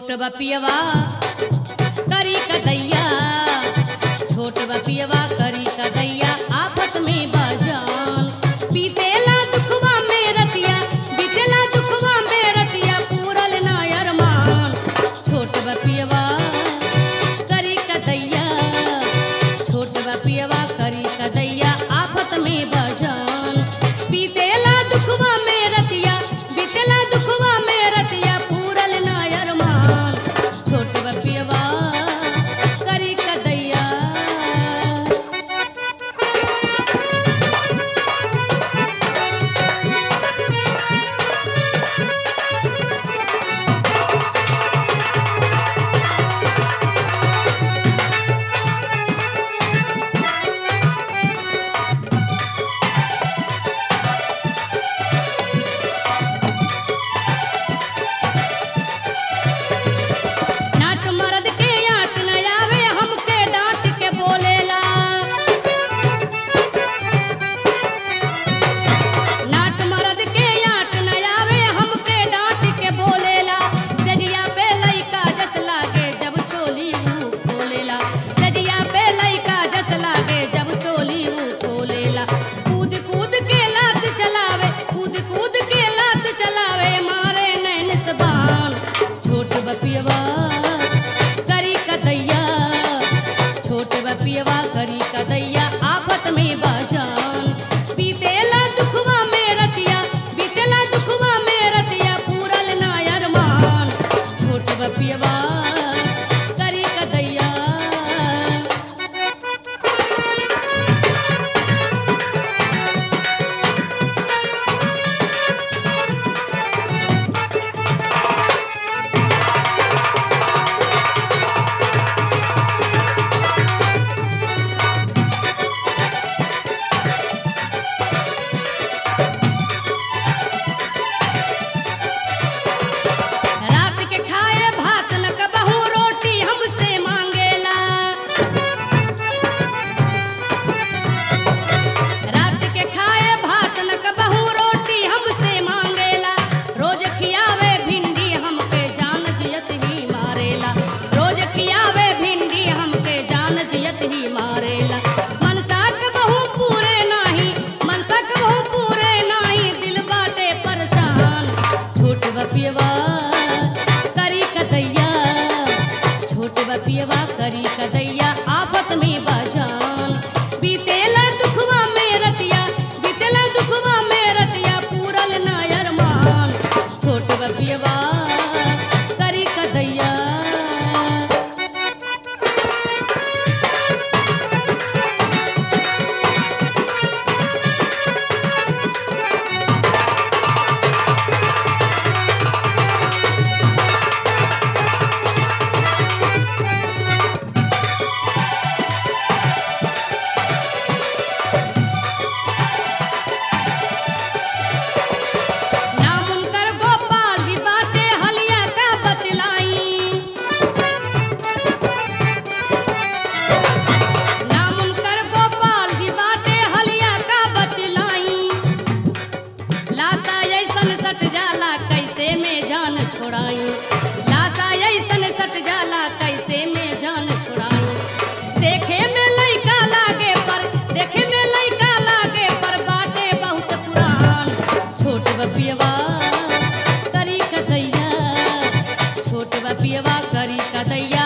छोट बपियवा करी कदैया, छोट बपियवा करी कदैया, आफत में बाजान बीतेला दुखवा में रतिया, बीतेला दुखवा में रतिया, पूरल ना अरमान। छोट बपियवा करी कदैया, छोट बपियवा करी कदैया, आफत में बाजान बीतेला दुखवा में रतिया, बीतेला दुखवा में रतिया, पूरल ना अरमान। छोट बपियवा करी कदैया। नाट मर्द के यात न आवे, हमके डांट के बोलेला। नाट मर्द के यात न आवे, हमके डांट के बोलेला। सजिया पे लइका जस लागे जब चोली ऊ खोलेला, सजिया पे लइका जस लागे जब चोली ऊ खोलेला। कूद कूद के लात चलावे, कूद कूद के लात चलावे, मारे नैन सबान। छोट बपियवा करी कदैया, छोट बपियवा करी कदैया, आफत में बाजान बीतेला दुखवा में रतिया, बीतेला दुखवा में रतिया, पूरल ना अरमान। छोट बपियवा करी कदैया। रात के खाए भात न कबहू रोटी हमसे मांगेला, रात के खाए भात न कबहू रोटी हमसे मांगेला। रोज खियावे भिंडी हमके जान जियत ही मारेला, रोज खियावे भिंडी हमके जान जियत ही मारेला। मनसा के बहू पूरे नाही, मनसा के बहू पूरे नाही, दिल बाटे परेशान। छोट बपियवा करी कदैया, छोट बपियवा करी कदैया, आफत में बाजान बीतेला दुखवा में रतिया, बीतेला दुखवा में रतिया, पूरल ना अरमान। छोट बपियवा करी कदैया। नाम उनकर गोपाल जी बाटे, हलिया का बतलाई। नाम उनकर गोपाल जी बाटे, हलिया का बतलाई। लाशा ऐसन सट जाला, कैसे में जान छोड़ाई, लाशा ऐसन सट जाला, कैसे में जान छोड़ाई। देखे में लइका लागे पर, देखे में लइका लागे पर, बाटे बहुत पुरान। छोट बपियवा करी कदैया, छोट बपियवा करी कदैया,